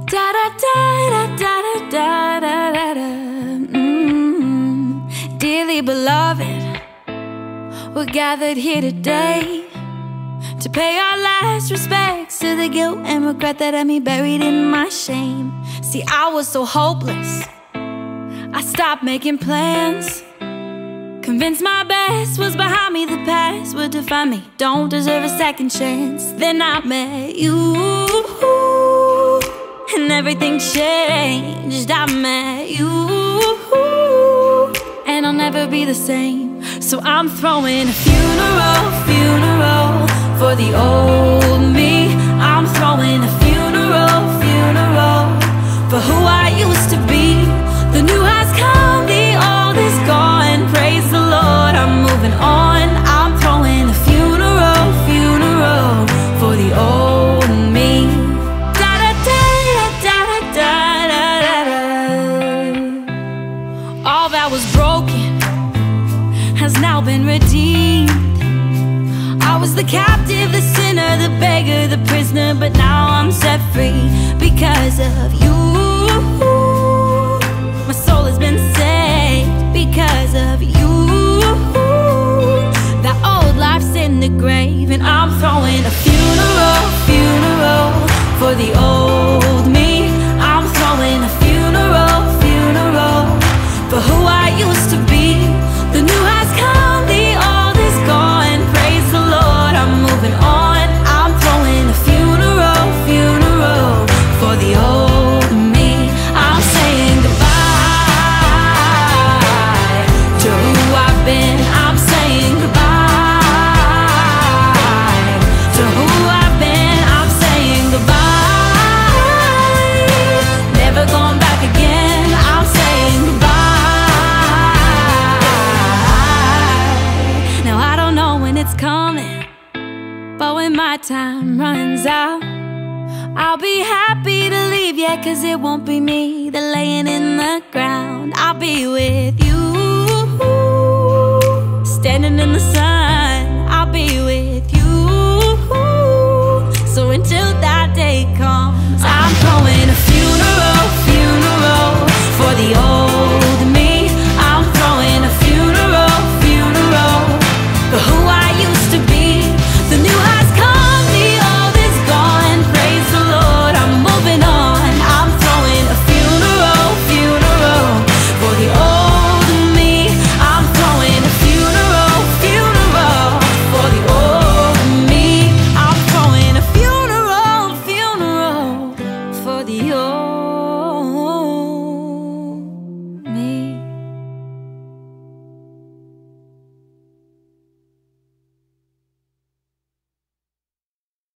Da da da da da da da da da. Dearly beloved, we're gathered here today to pay our last respects to the guilt and regret that had me buried in my shame. See, I was so hopeless, I stopped making plans, convinced my best was behind me, the past would define me, don't deserve a second chance. Then I met you, and everything changed. I met you, and I'll never be the same. So I'm throwing a funeral for the old me. I'm throwing a funeral for who I used to be. The new has come, the old is gone. Praise the Lord, I'm moving on. I'm throwing a funeral for the old me. Da da da da da da da da. All that was broken has now been redeemed. I was the captive, the sinner, the beggar, the prisoner, but now I'm set free because of you. My soul has been saved because of you. That old life's in the grave, and I'm throwing a funeral for the old me. I'm throwing a funeral for who I used to be. The new has come, the old is gone. Praise the Lord, I'm moving on. I'm throwing a funeral for the old me. I'm saying goodbye to who I've been. I'm saying goodbye to who I've been. I'm saying goodbye, never going back again. I'm saying goodbye. Now I don't know when it's coming, but when my time runs out, I'll be happy to leave, yeah, 'cause it won't be me that laying in the ground. I'll be with you, standing in the sun. I'll be with you.